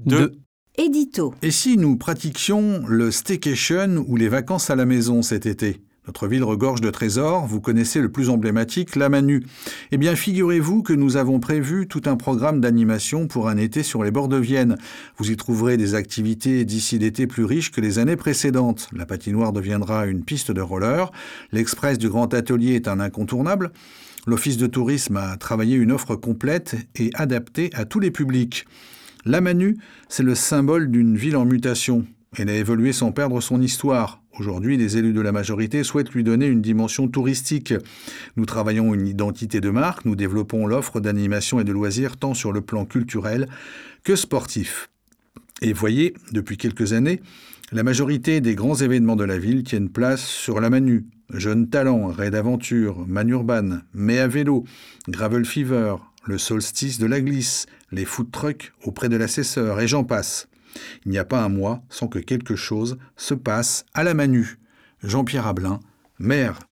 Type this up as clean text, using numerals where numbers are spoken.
2. Édito. Et si nous pratiquions le staycation ou les vacances à la maison cet été ? Notre ville regorge de trésors, vous connaissez le plus emblématique, la Manu. Eh bien, figurez-vous que nous avons prévu tout un programme d'animation pour un été sur les bords de Vienne. Vous y trouverez des activités d'ici l'été plus riches que les années précédentes. La patinoire deviendra une piste de roller, l'express du Grand Atelier est un incontournable. L'Office de tourisme a travaillé une offre complète et adaptée à tous les publics. La Manu, c'est le symbole d'une ville en mutation. Elle a évolué sans perdre son histoire. Aujourd'hui, les élus de la majorité souhaitent lui donner une dimension touristique. Nous travaillons une identité de marque, nous développons l'offre d'animation et de loisirs tant sur le plan culturel que sportif. Et voyez, depuis quelques années, la majorité des grands événements de la ville tiennent place sur la Manu. Jeunes talents, raid d'aventure, Manurban, Mai à vélo, Gravel Fever, le solstice de la glisse, les food trucks auprès de l'assesseur, et j'en passe. Il n'y a pas un mois sans que quelque chose se passe à la Manu. Jean-Pierre Ablin, maire.